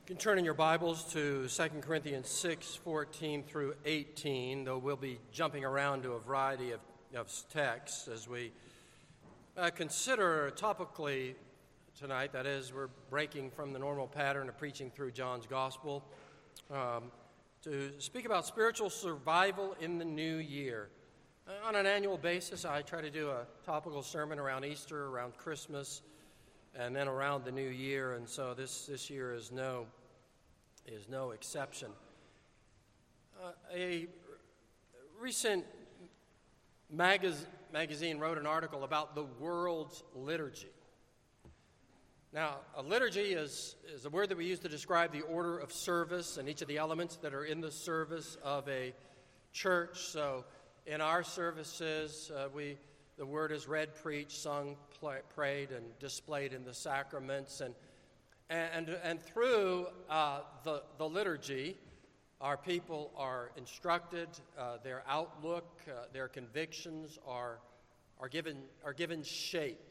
You can turn in your Bibles to 2 Corinthians 6:14 through 18, though we'll be jumping around to a variety of texts as we consider topically tonight. That is, we're breaking from the normal pattern of preaching through John's Gospel to speak about spiritual survival in the new year. On an annual basis, I try to do a topical sermon around Easter, around Christmas, and then around the new year, and so this year is no exception. A recent magazine wrote an article about the world's liturgy. Now, a liturgy is a word that we use to describe the order of service and each of the elements that are in the service of a church. So in our services, the word is read, preached, sung, prayed, and displayed in the sacraments. And through the liturgy, our people are instructed, their outlook, their convictions are given shape.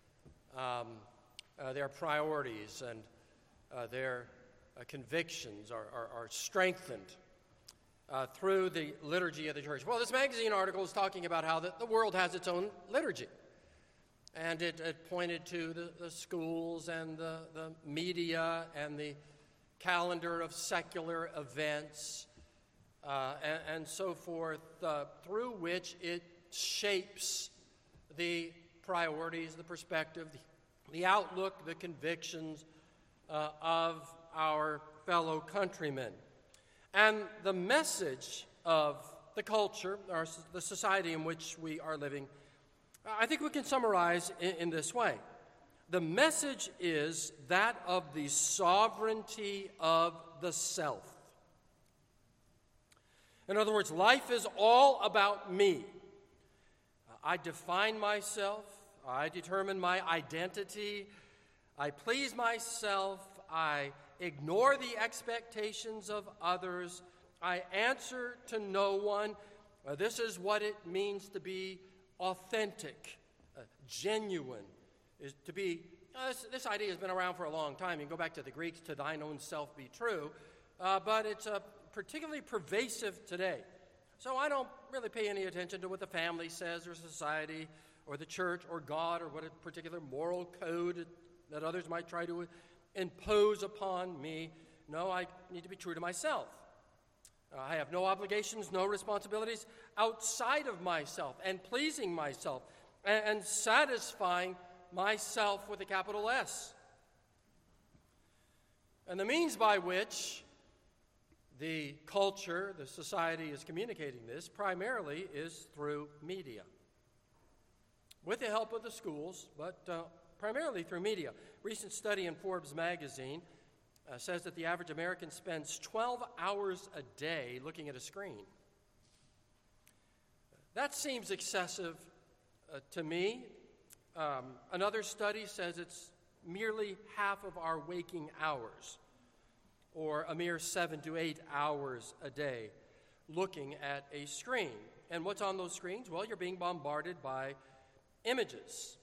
Their priorities and their convictions are strengthened through the liturgy of the church. Well, this magazine article is talking about how the world has its own liturgy. And it pointed to the schools and the media and the calendar of secular events and so forth, through which it shapes the priorities, the perspective, the outlook, the convictions of our fellow countrymen. And the message of the culture, or the society in which we are living, I think we can summarize in this way. The message is that of the sovereignty of the self. In other words, life is all about me. I define myself. I determine my identity. I please myself. I ignore the expectations of others. I answer to no one. This is what it means to be authentic, genuine, is to be. This idea has been around for a long time. You can go back to the Greeks, to thine own self be true, but it's particularly pervasive today. So I don't really pay any attention to what the family says, or society, or the church, or God, or what a particular moral code that others might try to impose upon me. No, I need to be true to myself. I have no obligations, no responsibilities outside of myself, and pleasing myself, and satisfying myself with a capital S. And the means by which the culture, the society is communicating this primarily is through media, with the help of the schools, but primarily through media. Recent study in Forbes magazine says that the average American spends 12 hours a day looking at a screen. That seems excessive to me. Another study says it's merely half of our waking hours, or a mere 7 to 8 hours a day looking at a screen. And what's on those screens? Well, you're being bombarded by images.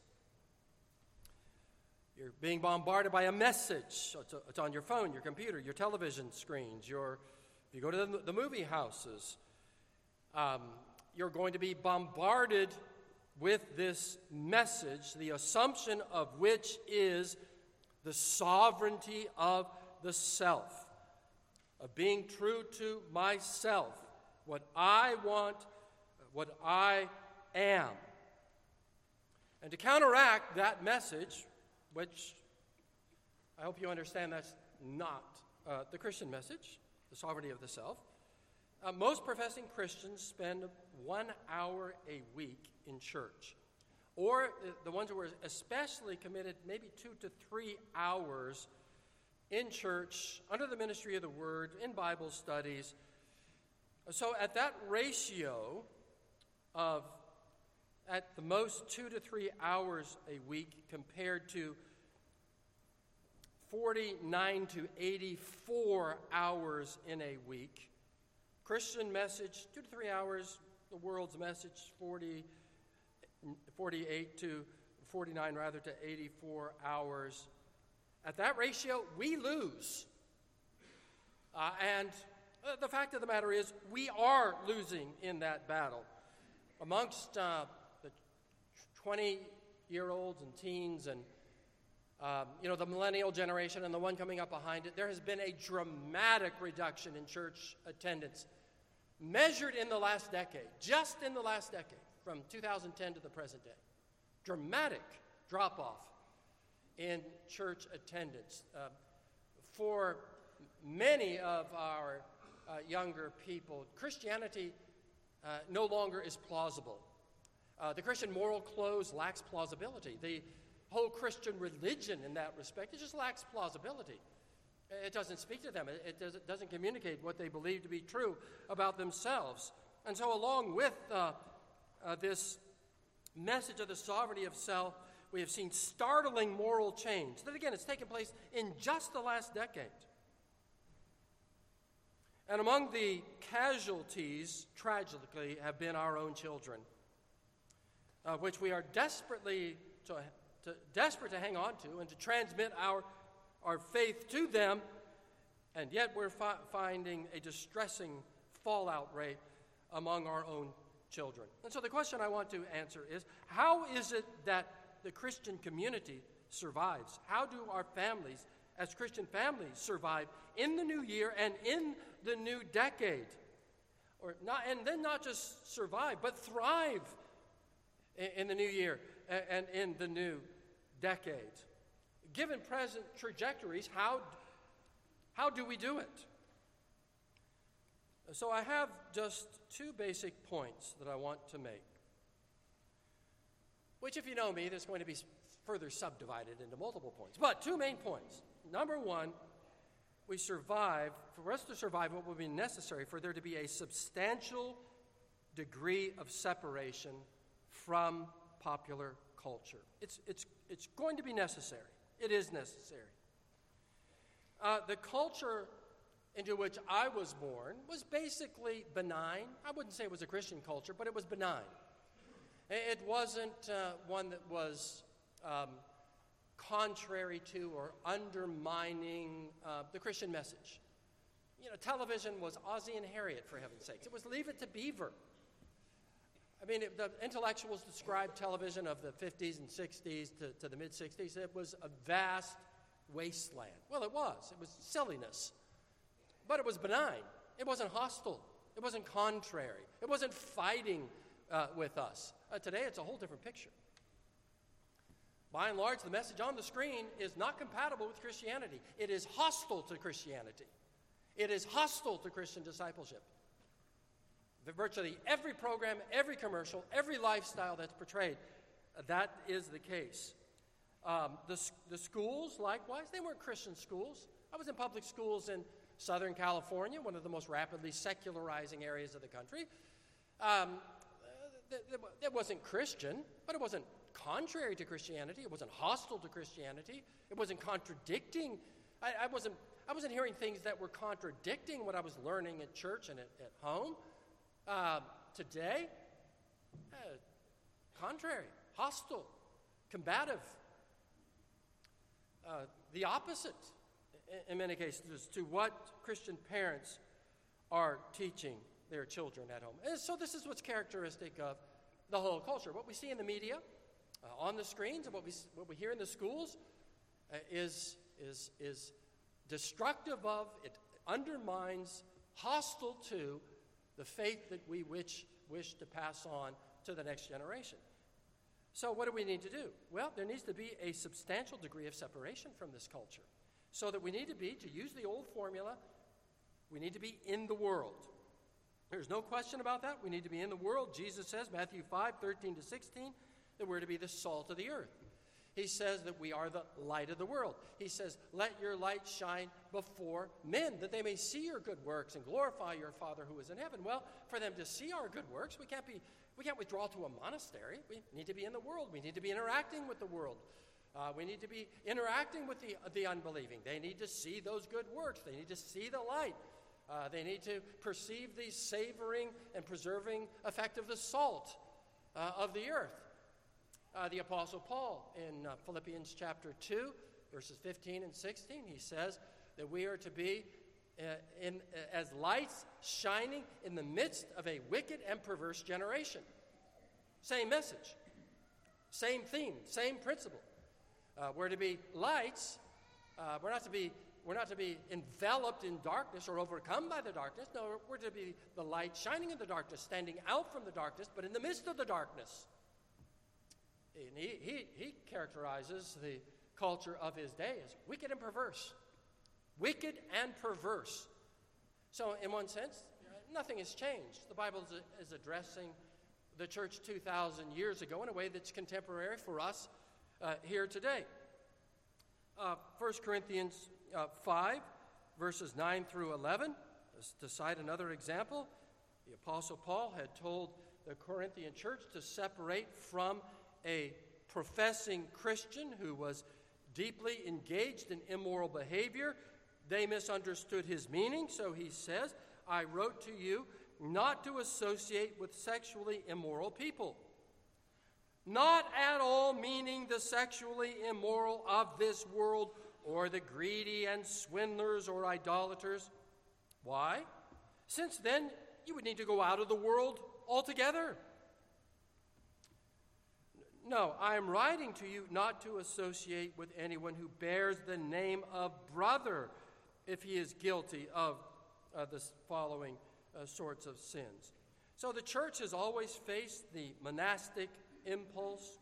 You're being bombarded by a message. It's on your phone, your computer, your television screens. If you go to the movie houses, you're going to be bombarded with this message, the assumption of which is the sovereignty of the self, of being true to myself, what I want, what I am. And to counteract that message, which I hope you understand that's not the Christian message, the sovereignty of the self, most professing Christians spend 1 hour a week in church. Or the ones who are especially committed, maybe 2 to 3 hours in church, under the ministry of the Word, in Bible studies. So at that ratio of at the most 2 to 3 hours a week compared to 49 to 84 hours in a week. Christian message, 2 to 3 hours. The world's message, 48 to 49 rather to 84 hours. At that ratio, we lose. And the fact of the matter is, we are losing in that battle. Amongst the 20-year-olds and teens and the millennial generation and the one coming up behind it, there has been a dramatic reduction in church attendance, measured in the last decade, just in the last decade, from 2010 to the present day. Dramatic drop-off in church attendance. For many of our younger people, Christianity no longer is plausible. The Christian moral code lacks plausibility. The whole Christian religion in that respect, it just lacks plausibility. It doesn't speak to them. It doesn't communicate what they believe to be true about themselves. And so along with this message of the sovereignty of self, we have seen startling moral change. That again, it's taken place in just the last decade. And among the casualties, tragically, have been our own children, which we are desperate to hang on to and to transmit our faith to them, and yet we're finding a distressing fallout rate among our own children. And so the question I want to answer is, how is it that the Christian community survives? How do our families, as Christian families, survive in the new year and in the new decade? And then not just survive, but thrive in the new year and in the new decade. Given present trajectories, how do we do it? So I have just two basic points that I want to make, which, if you know me, there's going to be further subdivided into multiple points. But two main points. Number one, for us to survive, what will be necessary for there to be a substantial degree of separation from popular culture. It's going to be necessary. It is necessary. The culture into which I was born was basically benign. I wouldn't say it was a Christian culture, but it was benign. It wasn't one that was contrary to or undermining the Christian message. Television was Ozzie and Harriet, for heaven's sakes. It was Leave It to Beaver. I mean, the intellectuals described television of the 50s and 60s to the mid-60s. It was a vast wasteland. Well, it was. It was silliness. But it was benign. It wasn't hostile. It wasn't contrary. It wasn't fighting with us. Today, it's a whole different picture. By and large, the message on the screen is not compatible with Christianity. It is hostile to Christianity. It is hostile to Christian discipleship. Virtually every program, every commercial, every lifestyle that's portrayed, that is the case. The schools, likewise, they weren't Christian schools. I was in public schools in Southern California, one of the most rapidly secularizing areas of the country. It wasn't Christian, but it wasn't contrary to Christianity. It wasn't hostile to Christianity. It wasn't contradicting. I wasn't hearing things that were contradicting what I was learning at church and at home. Today, contrary, hostile, combative, the opposite in many cases to what Christian parents are teaching their children at home. And so this is what's characteristic of the whole culture. What we see in the media, on the screens, and what we hear in the schools is destructive of, it undermines, hostile to the faith that we wish to pass on to the next generation. So what do we need to do? Well, there needs to be a substantial degree of separation from this culture. So that we need to be, to use the old formula, we need to be in the world. There's no question about that. We need to be in the world. Jesus says, Matthew 5:13-16, that we're to be the salt of the earth. He says that we are the light of the world. He says, let your light shine before men, that they may see your good works and glorify your Father who is in heaven. Well, for them to see our good works, we can't withdraw to a monastery. We need to be in the world. We need to be interacting with the world. We need to be interacting with the unbelieving. They need to see those good works. They need to see the light. They need to perceive the savoring and preserving effect of the salt of the earth. The Apostle Paul in Philippians chapter 2, verses 15 and 16, he says that we are to be as lights shining in the midst of a wicked and perverse generation. Same message, same theme, same principle. We're to be lights. We're not to be enveloped in darkness or overcome by the darkness. No, we're to be the light shining in the darkness, standing out from the darkness, but in the midst of the darkness. And he characterizes the culture of his day as wicked and perverse. Wicked and perverse. So in one sense, nothing has changed. The Bible is addressing the church 2,000 years ago in a way that's contemporary for us here today. 1 Corinthians 5, verses 9 through 11, to cite another example, the Apostle Paul had told the Corinthian church to separate from a professing Christian who was deeply engaged in immoral behavior. They misunderstood his meaning, so he says, I wrote to you not to associate with sexually immoral people. Not at all meaning the sexually immoral of this world or the greedy and swindlers or idolaters. Why? Since then, you would need to go out of the world altogether. No, I am writing to you not to associate with anyone who bears the name of brother if he is guilty of the following sorts of sins. So the church has always faced the monastic impulse.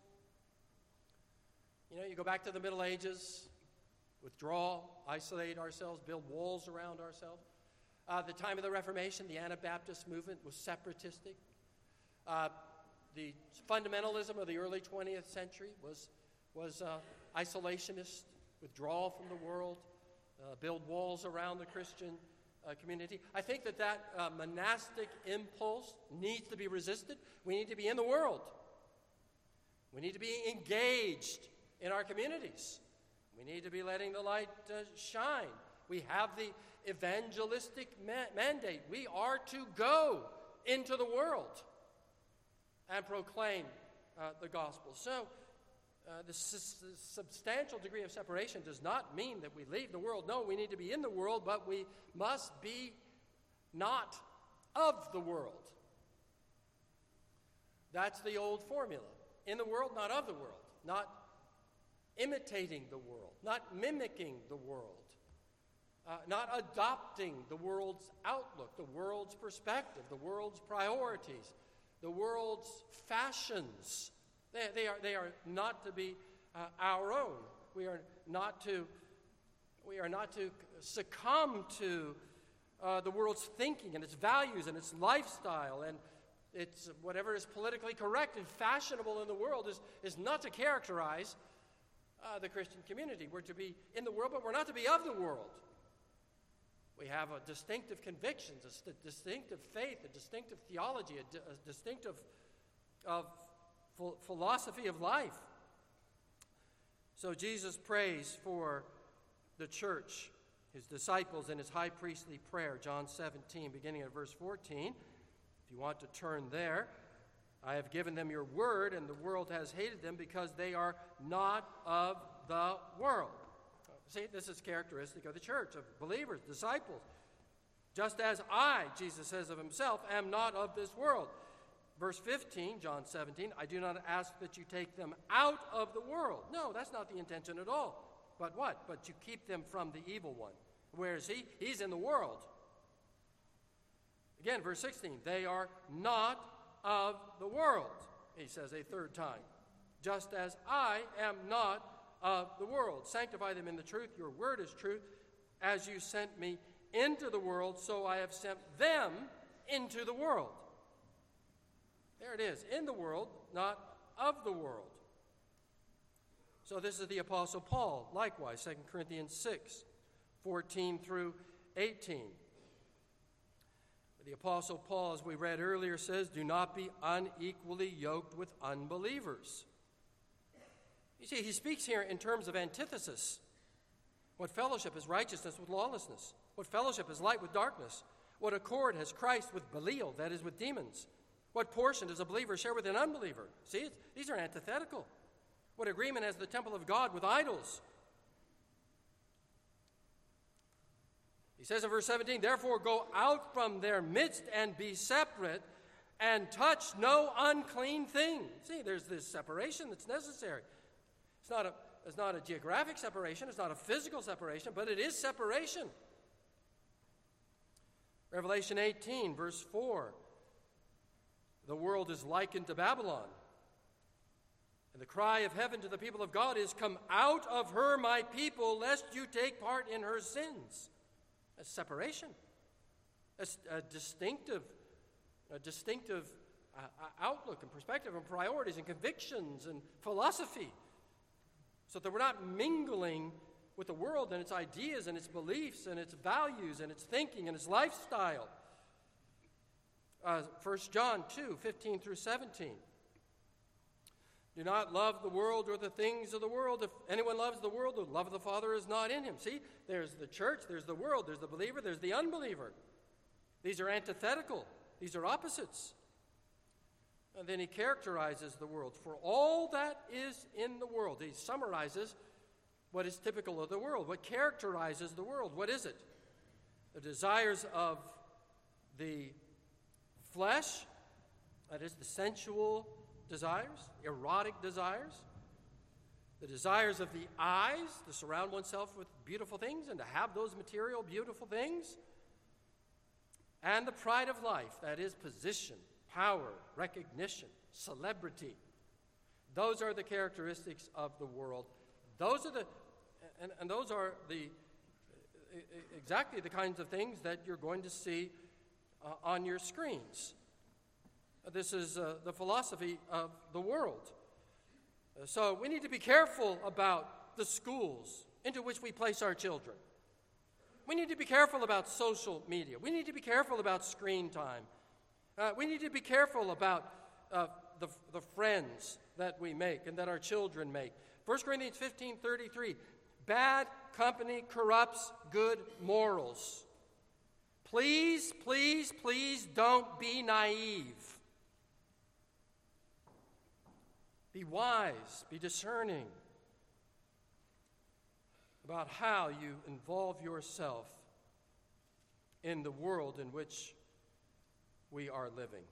You go back to the Middle Ages, withdraw, isolate ourselves, build walls around ourselves. The time of the Reformation, the Anabaptist movement was separatistic. The fundamentalism of the early 20th century was isolationist, withdrawal from the world, build walls around the Christian community. I think that monastic impulse needs to be resisted. We need to be in the world. We need to be engaged in our communities. We need to be letting the light shine. We have the evangelistic mandate. We are to go into the world and proclaim the gospel. So the substantial degree of separation does not mean that we leave the world. No, we need to be in the world, but we must be not of the world. That's the old formula. In the world, not of the world. Not imitating the world. Not mimicking the world. Not adopting the world's outlook, the world's perspective, the world's priorities, the world's fashions. They are not to be our own. We are not to succumb to the world's thinking and its values and its lifestyle and its whatever is politically correct and fashionable in the world is not to characterize the Christian community. We're to be in the world, but we're not to be of the world. We have a distinctive convictions, a distinctive faith, a distinctive theology, a distinctive philosophy of life. So Jesus prays for the church, his disciples, in his high priestly prayer, John 17, beginning at verse 14. If you want to turn there, I have given them your word, and the world has hated them because they are not of the world. See, this is characteristic of the church, of believers, disciples. Just as I, Jesus says of himself, am not of this world. Verse 15, John 17, I do not ask that you take them out of the world. No, that's not the intention at all. But what? But you keep them from the evil one. Where is he? He's in the world. Again, verse 16, they are not of the world, he says a third time. Just as I am not of the world. Sanctify them in the truth. Your word is truth. As you sent me into the world, so I have sent them into the world. There it is, in the world, not of the world. So this is the Apostle Paul, likewise, 2 Corinthians 6, 14 through 18. The Apostle Paul, as we read earlier, says, do not be unequally yoked with unbelievers. You see, he speaks here in terms of antithesis. What fellowship is righteousness with lawlessness? What fellowship is light with darkness? What accord has Christ with Belial, that is, with demons? What portion does a believer share with an unbeliever? See, these are antithetical. What agreement has the temple of God with idols? He says in verse 17, therefore go out from their midst and be separate, and touch no unclean thing. See, there's this separation that's necessary. It's not a geographic separation, it's not a physical separation, but it is separation. Revelation 18, verse 4, the world is likened to Babylon. And the cry of heaven to the people of God is, come out of her, my people, lest you take part in her sins. That's separation. That's a distinctive outlook and perspective and priorities and convictions and philosophy, so that we're not mingling with the world and its ideas and its beliefs and its values and its thinking and its lifestyle. 1 John 2, 15 through 17. Do not love the world or the things of the world. If anyone loves the world, the love of the Father is not in him. See, there's the church, there's the world, there's the believer, there's the unbeliever. These are antithetical. These are opposites. And then he characterizes the world. For all that is in the world, he summarizes what is typical of the world, what characterizes the world. What is it? The desires of the flesh, that is the sensual desires, erotic desires, the desires of the eyes to surround oneself with beautiful things and to have those material beautiful things, and the pride of life, that is position, power, recognition, celebrity. Those are the characteristics of the world. Those are exactly the kinds of things that you're going to see on your screens. This is the philosophy of the world. So we need to be careful about the schools into which we place our children. We need to be careful about social media. We need to be careful about screen time. We need to be careful about the friends that we make and that our children make. 1 Corinthians 15:33, bad company corrupts good morals. Please, please, please don't be naive. Be wise, be discerning about how you involve yourself in the world in which we are living.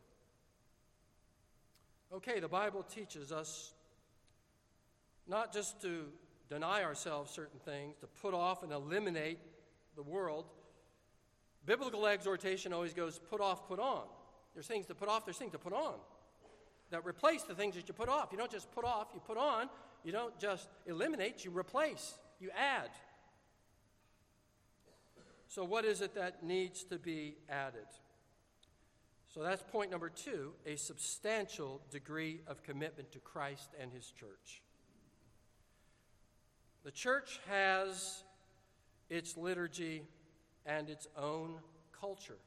Okay, the Bible teaches us not just to deny ourselves certain things, to put off and eliminate the world. Biblical exhortation always goes put off, put on. There's things to put off, there's things to put on that replace the things that you put off. You don't just put off, you put on. You don't just eliminate, you replace, you add. So what is it that needs to be added? So that's point number 2, a substantial degree of commitment to Christ and his church. The church has its liturgy and its own culture.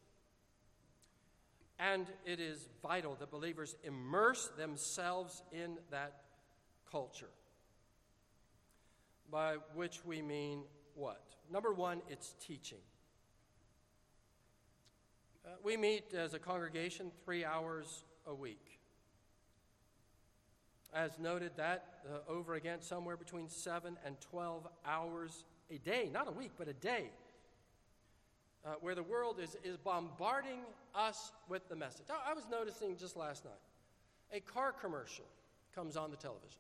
And it is vital that believers immerse themselves in that culture. By which we mean what? Number 1, it's teaching. We meet as a congregation 3 hours a week. As noted, that over again somewhere between 7 and 12 hours a day, not a week, but a day, where the world is bombarding us with the message. I was noticing just last night, a car commercial comes on the television.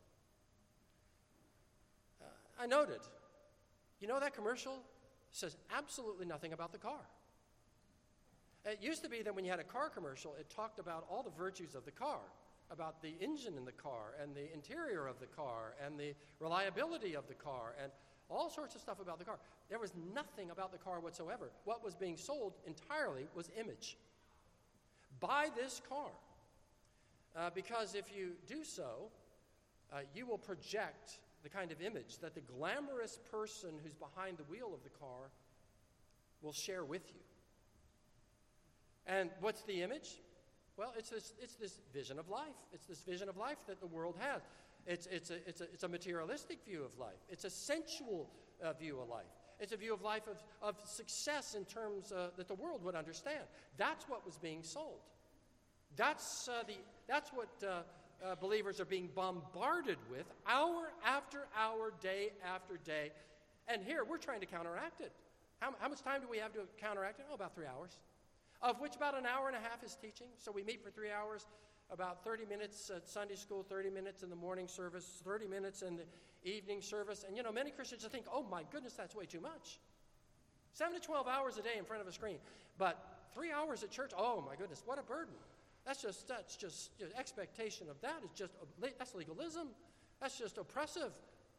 I noted, that commercial says absolutely nothing about the car. It used to be that when you had a car commercial, it talked about all the virtues of the car, about the engine in the car and the interior of the car and the reliability of the car and all sorts of stuff about the car. There was nothing about the car whatsoever. What was being sold entirely was image. Buy this car, because if you do so, you will project the kind of image that the glamorous person who's behind the wheel of the car will share with you. And what's the image? Well, it's this vision of life. It's this vision of life that the world has. It's a materialistic view of life. It's a sensual view of life. It's a view of life of success in terms that the world would understand. That's what was being sold. That's what believers are being bombarded with hour after hour, day after day. And here we're trying to counteract it. How much time do we have to counteract it? Oh, about 3 hours, of which about an hour and a half is teaching. So we meet for 3 hours, about 30 minutes at Sunday school, 30 minutes in the morning service, 30 minutes in the evening service. And, many Christians think, oh, my goodness, that's way too much. 7 to 12 hours a day in front of a screen. But 3 hours at church, oh, my goodness, what a burden. That's just expectation of that is just, that's legalism. That's just oppressive.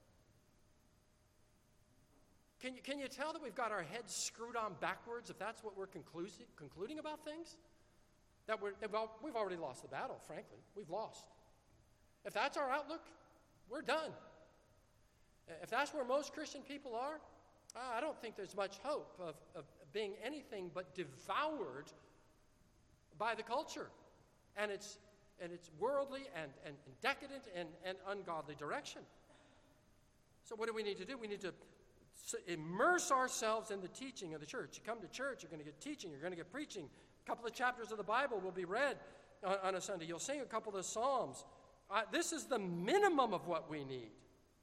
Can you tell that we've got our heads screwed on backwards if that's what we're concluding about things? We've already lost the battle, frankly. We've lost. If that's our outlook, we're done. If that's where most Christian people are, I don't think there's much hope of being anything but devoured by the culture and its worldly and decadent and ungodly direction. So what do we need to do? We need to immerse ourselves in the teaching of the church. You come to church, you're going to get teaching, you're going to get preaching. A couple of chapters of the Bible will be read on a Sunday. You'll sing a couple of psalms. This is the minimum of what we need.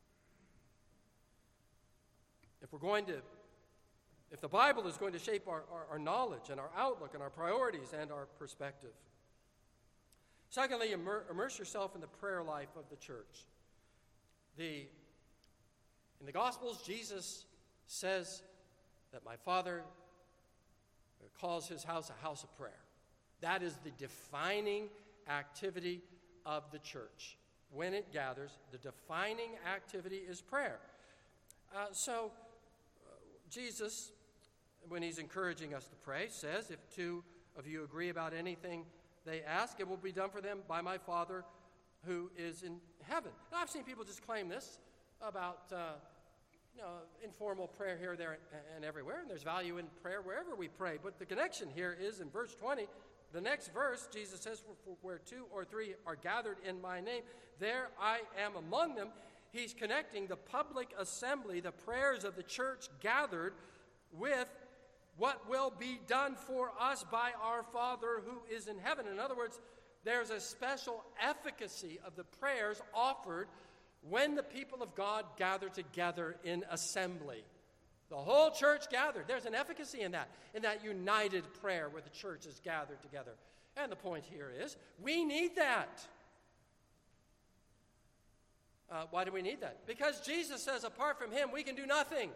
If the Bible is going to shape our knowledge and our outlook and our priorities and our perspective. Secondly, immerse yourself in the prayer life of the church. In the Gospels, Jesus says that my Father calls his house a house of prayer. That is the defining activity of the church. When it gathers, the defining activity is prayer. Jesus, when he's encouraging us to pray, says, if two of you agree about anything they ask, it will be done for them by my Father who is in heaven. Now, I've seen people just claim this about informal prayer here, there, and everywhere, and there's value in prayer wherever we pray. But the connection here is in verse 20. The next verse, Jesus says, where 2 or 3 are gathered in my name, there I am among them. He's connecting the public assembly, the prayers of the church gathered, with what will be done for us by our Father who is in heaven. In other words, there's a special efficacy of the prayers offered when the people of God gather together in assembly. The whole church gathered. There's an efficacy in that united prayer where the church is gathered together. And the point here is, we need that. Why do we need that? Because Jesus says apart from him, we can do nothing.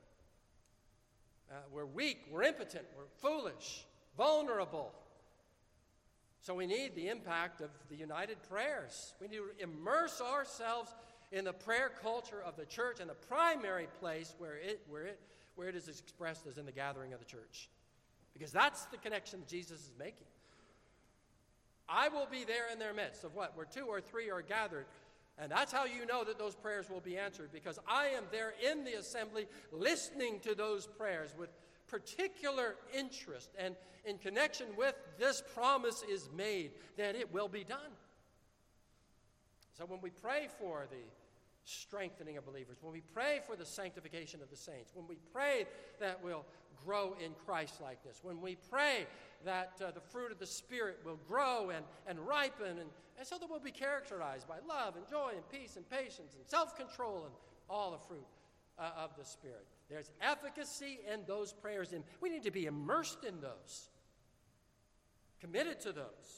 We're weak, we're impotent, we're foolish, vulnerable. So we need the impact of the united prayers. We need to immerse ourselves in the prayer culture of the church, and the primary place where it is expressed is in the gathering of the church. Because that's the connection Jesus is making. I will be there in their midst of what? Where 2 or 3 are gathered. And that's how you know that those prayers will be answered, because I am there in the assembly listening to those prayers with particular interest, and in connection with this promise is made that it will be done. So when we pray for the strengthening of believers, when we pray for the sanctification of the saints, when we pray that we'll grow in Christ-likeness, when we pray that the fruit of the Spirit will grow and ripen, and so that we'll be characterized by love and joy and peace and patience and self-control and all the fruit of the Spirit. There's efficacy in those prayers, and we need to be immersed in those, committed to those.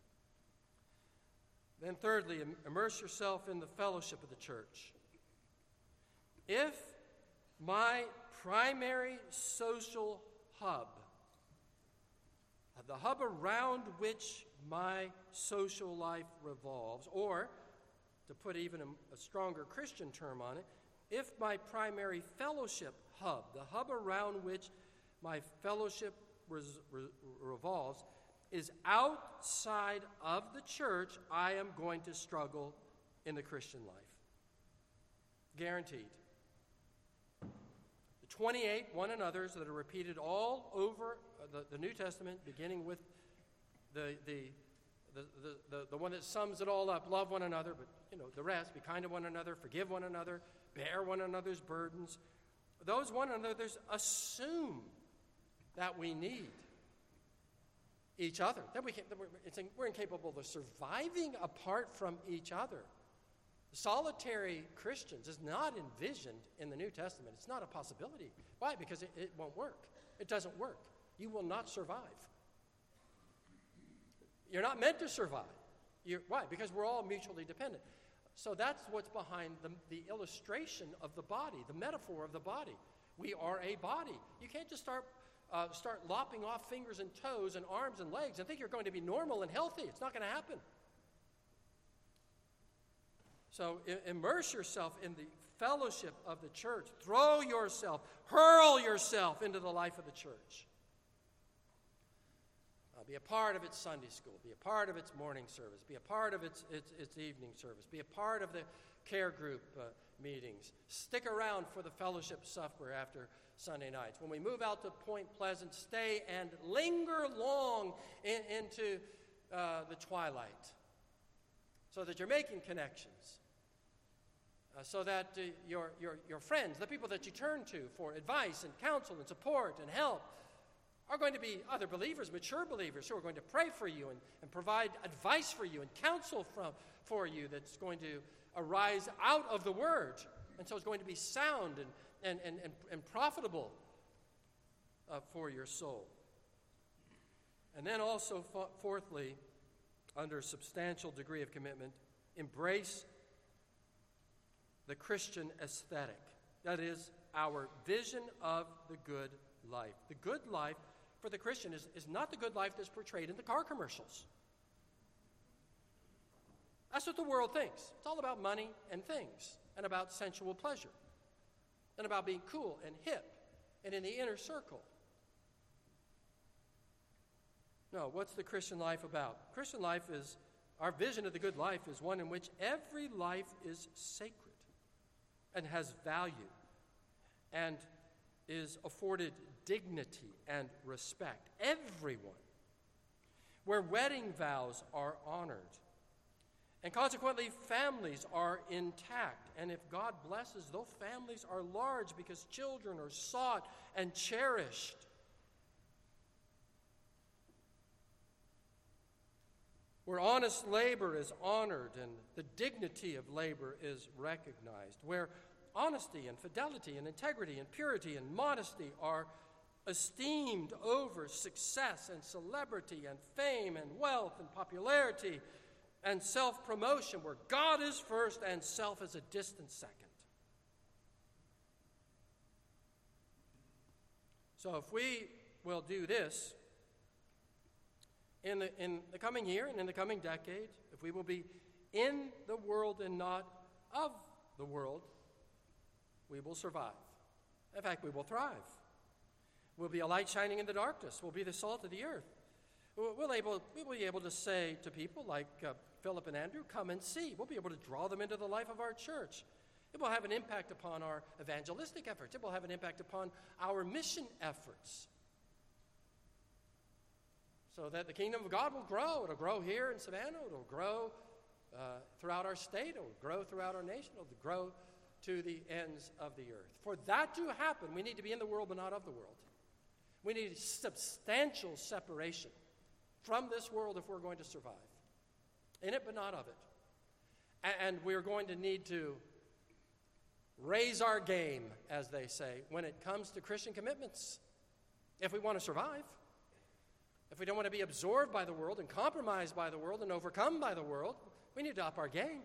Then thirdly, immerse yourself in the fellowship of the church. If my primary social hub, the hub around which my social life revolves, or to put even a stronger Christian term on it, if my primary fellowship hub, the hub around which my fellowship revolves, is outside of the church, I am going to struggle in the Christian life. Guaranteed. The 28 one another's that are repeated all over the New Testament, beginning with the one that sums it all up: love one another, but the rest: be kind to one another, forgive one another, bear one another's burdens. Those one another's assume that we need each other. That we're incapable of surviving apart from each other. Solitary Christians is not envisioned in the New Testament. It's not a possibility. Why? Because it won't work. It doesn't work. You will not survive. You're not meant to survive. Why? Because we're all mutually dependent. So that's what's behind the illustration of the body, the metaphor of the body. We are a body. You can't just start lopping off fingers and toes and arms and legs and think you're going to be normal and healthy. It's not going to happen. So immerse yourself in the fellowship of the church. Hurl yourself into the life of the church. Be a part of its Sunday school. Be a part of its morning service. Be a part of its evening service. Be a part of the care group meetings. Stick around for the fellowship supper after Sunday nights. When we move out to Point Pleasant, stay and linger long into the twilight so that you're making connections, so that your friends, the people that you turn to for advice and counsel and support and help, are going to be other believers, mature believers, who are going to pray for you and provide advice for you and counsel for you that's going to arise out of the Word. And so it's going to be sound and profitable for your soul. And then also, fourthly, under substantial degree of commitment, embrace the Christian aesthetic. That is, our vision of the good life. The good life for the Christian is not the good life that's portrayed in the car commercials. That's what the world thinks. It's all about money and things, and about sensual pleasure, and about being cool and hip and in the inner circle. No, what's the Christian life about? Christian life is, our vision of the good life is one in which every life is sacred and has value and is afforded dignity and respect. Everyone. Where wedding vows are honored. And consequently, families are intact. And if God blesses, those families are large because children are sought and cherished. Where honest labor is honored and the dignity of labor is recognized. Where honesty and fidelity and integrity and purity and modesty are esteemed over success and celebrity and fame and wealth and popularity and self-promotion, where God is first and self is a distant second. So if we will do this in the coming year and in the coming decade, if we will be in the world and not of the world, we will survive. In fact, we will thrive. We'll be a light shining in the darkness. We'll be the salt of the earth. We'll be able to say to people like Philip and Andrew, come and see. We'll be able to draw them into the life of our church. It will have an impact upon our evangelistic efforts. It will have an impact upon our mission efforts. So that the kingdom of God will grow. It'll grow here in Savannah. It'll grow throughout our state. It'll grow throughout our nation. It'll grow to the ends of the earth. For that to happen, we need to be in the world but not of the world. We need substantial separation from this world if we're going to survive. In it but not of it. And we're going to need to raise our game, as they say, when it comes to Christian commitments. If we want to survive. If we don't want to be absorbed by the world and compromised by the world and overcome by the world, we need to up our game.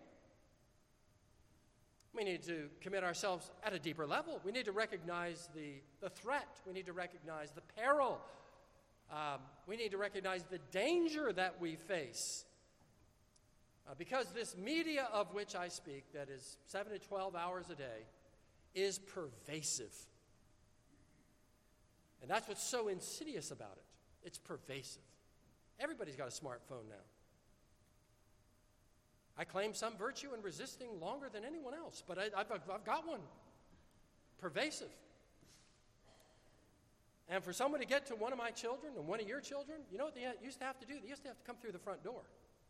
We need to commit ourselves at a deeper level. We need to recognize the threat. We need to recognize the peril. We need to recognize the danger that we face. Because this media of which I speak, that is 7 to 12 hours a day, is pervasive. And that's what's so insidious about it. It's pervasive. Everybody's got a smartphone now. I claim some virtue in resisting longer than anyone else, but I've got one. Pervasive. And for someone to get to one of my children and one of your children, you know what they used to have to do? They used to have to come through the front door.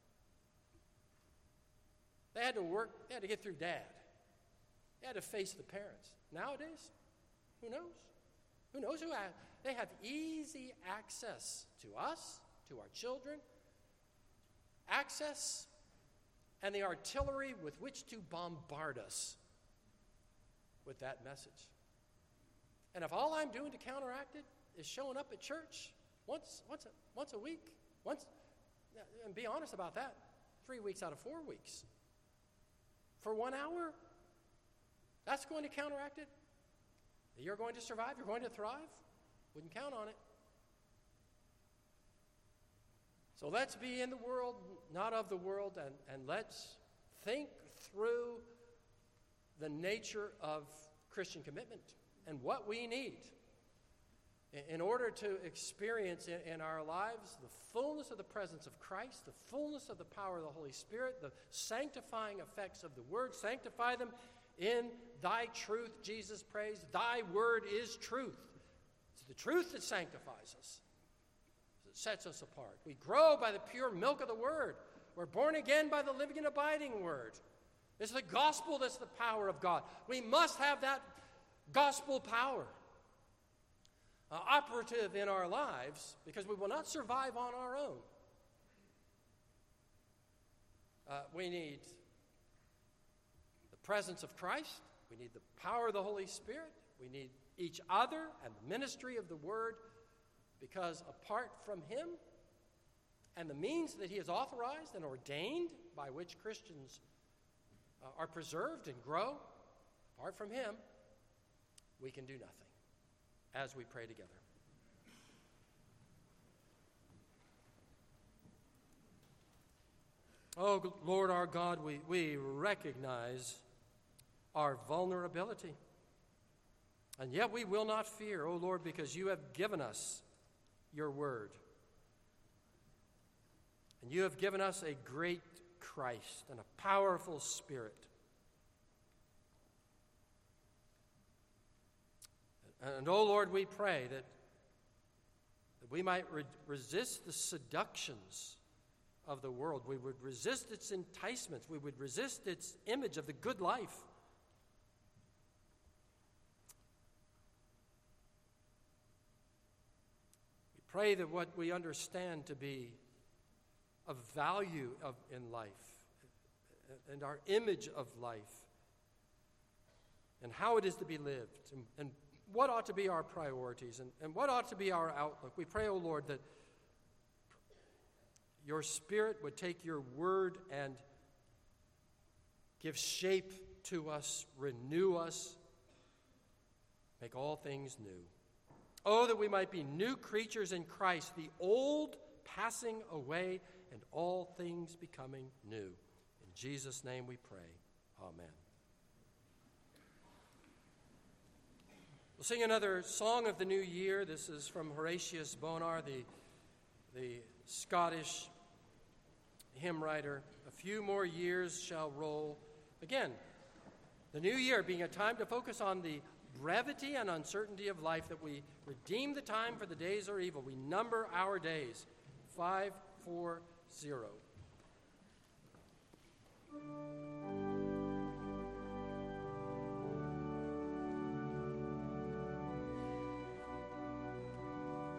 They had to work, they had to get through dad. They had to face the parents. Nowadays, who knows? Who knows who has? They have easy access to us, to our children. Access and the artillery with which to bombard us with that message. And if all I'm doing to counteract it is showing up at church once a week, and be honest about that, 3 weeks out of 4 weeks, for 1 hour, that's going to counteract it? You're going to survive? You're going to thrive? Wouldn't count on it. So let's be in the world, not of the world, and let's think through the nature of Christian commitment and what we need in order to experience in our lives the fullness of the presence of Christ, the fullness of the power of the Holy Spirit, the sanctifying effects of the Word. Sanctify them in thy truth, Jesus prays. Thy word is truth. It's the truth that sanctifies us. It sets us apart. We grow by the pure milk of the Word. We're born again by the living and abiding Word. It's the gospel that's the power of God. We must have that gospel power operative in our lives, because we will not survive on our own. We need the presence of Christ. We need the power of the Holy Spirit. We need each other and the ministry of the Word, because apart from Him and the means that He has authorized and ordained by which Christians are preserved and grow, apart from Him, we can do nothing. As we pray together. Oh, Lord our God, we recognize our vulnerability. And yet we will not fear, oh Lord, because you have given us your word. And you have given us a great Christ and a powerful Spirit. And, oh Lord, we pray that we might resist the seductions of the world. We would resist its enticements. We would resist its image of the good life. We pray that what we understand to be of value in life and our image of life and how it is to be lived and what ought to be our priorities and what ought to be our outlook. We pray, O Lord, that your Spirit would take your word and give shape to us, renew us, make all things new. Oh, that we might be new creatures in Christ, the old passing away and all things becoming new. In Jesus' name we pray. Amen. We'll sing another song of the new year. This is from Horatius Bonar, the Scottish hymn writer. A few more years shall roll. Again, the new year being a time to focus on the brevity and uncertainty of life, that we redeem the time, for the days are evil. We number our days. 540.